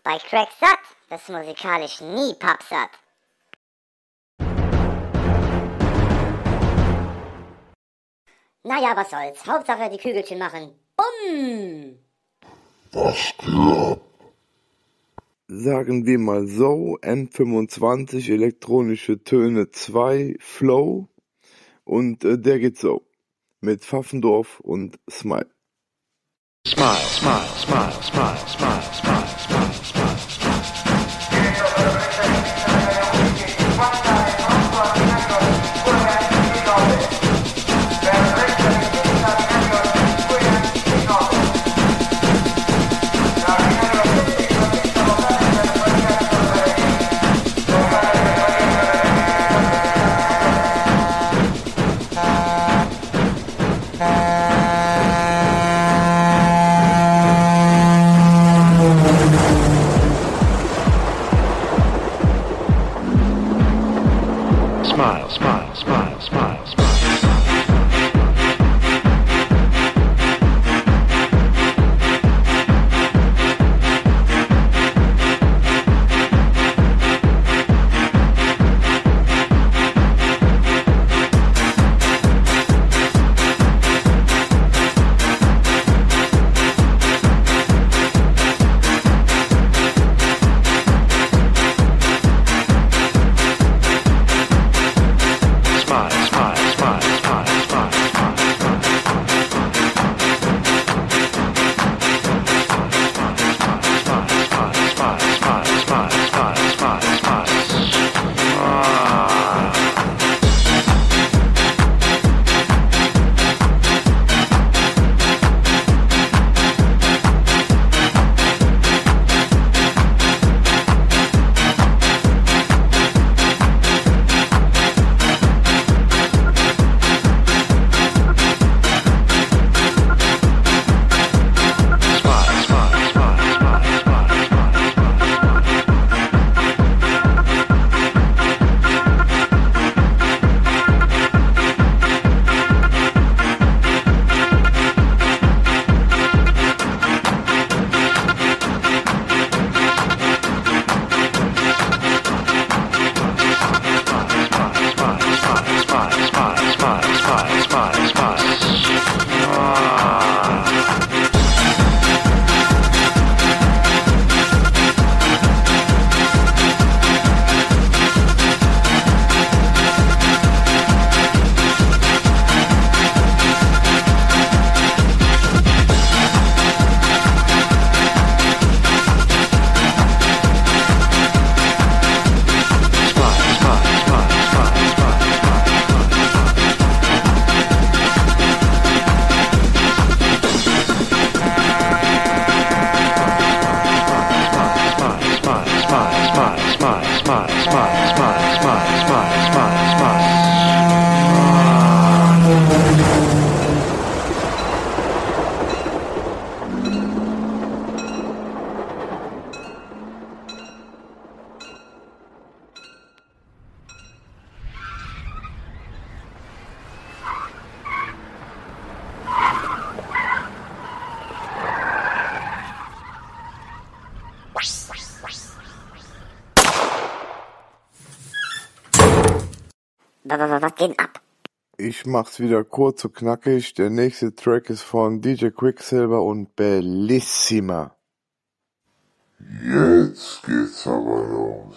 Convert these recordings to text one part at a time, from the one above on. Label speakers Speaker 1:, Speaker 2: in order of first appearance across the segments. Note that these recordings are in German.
Speaker 1: Bei Crack satt, das musikalisch nie pappsatt. Naja, was soll's. Hauptsache die Kügelchen machen Bumm!
Speaker 2: Was geht?
Speaker 3: Sagen wir mal so, N25 elektronische Töne 2 Flow und der geht so mit Pfaffendorf und Smile.
Speaker 4: Smile, smile, smile, smile, smile, smile, smile, smile, smile. Smile, smile, smile, smile, smile.
Speaker 1: Was geht ab?
Speaker 3: Ich mach's wieder kurz und knackig. Der nächste Track ist von DJ Quicksilver und Bellissima.
Speaker 2: Jetzt geht's aber los.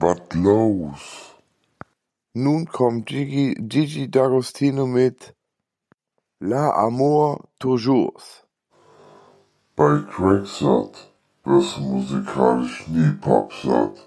Speaker 2: Was los?
Speaker 3: Nun kommt Gigi D'Agostino mit L'Amour toujours.
Speaker 2: Bei Cracksat wirst du musikalisch nie Popsat.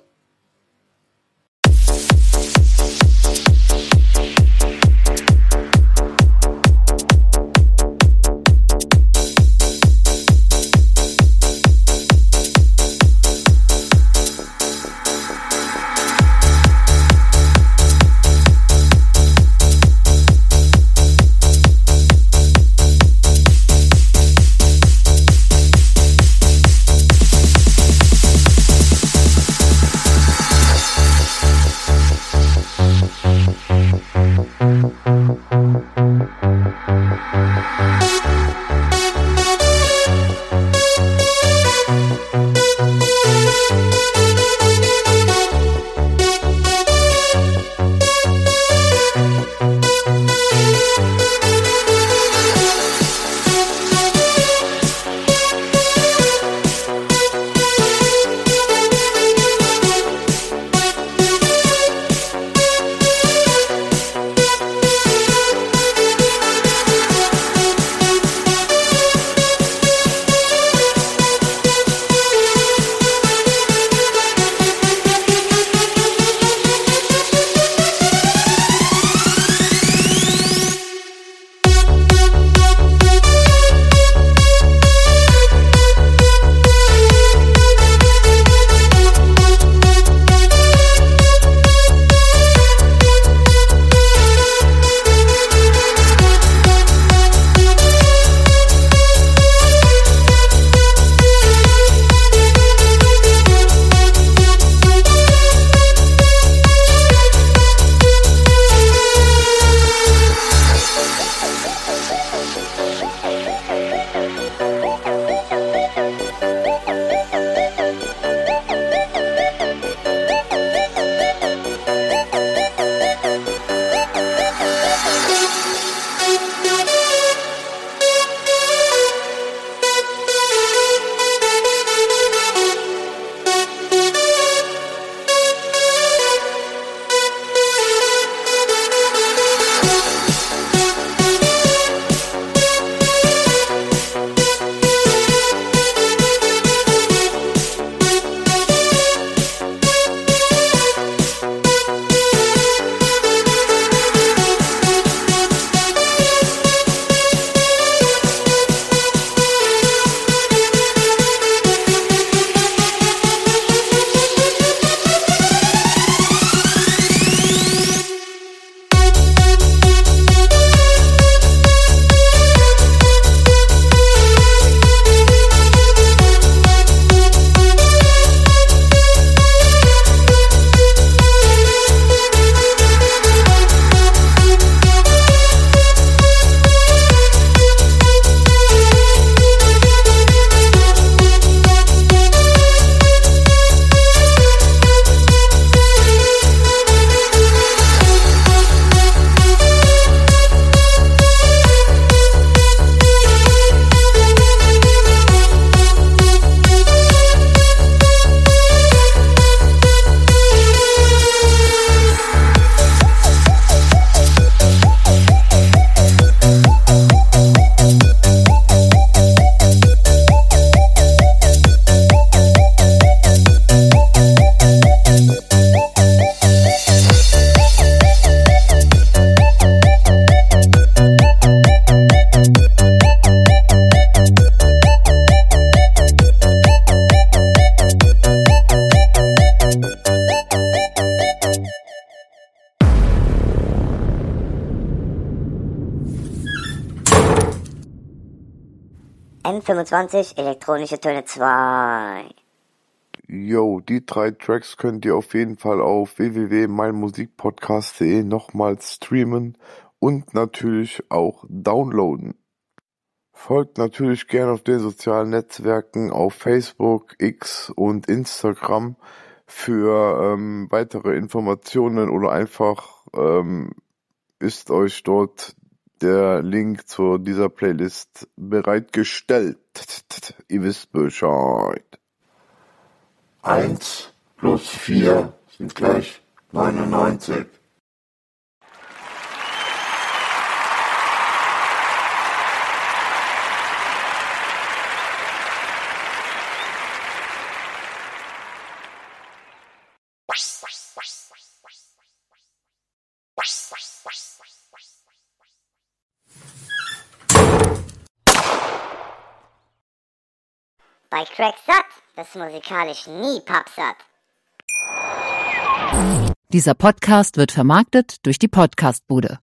Speaker 1: M25 elektronische Töne 2.
Speaker 3: Yo, die 3 Tracks könnt ihr auf jeden Fall auf www.meinmusikpodcast.de nochmals streamen und natürlich auch downloaden. Folgt natürlich gerne auf den sozialen Netzwerken auf Facebook, X und Instagram für weitere Informationen oder einfach ist euch dort der Link zu dieser Playlist bereitgestellt. Ihr wisst Bescheid.
Speaker 2: 1 + 4 sind gleich 99.
Speaker 1: Bei Cracksatt, das musikalisch nie pappsatt.
Speaker 5: Dieser Podcast wird vermarktet durch die Podcastbude.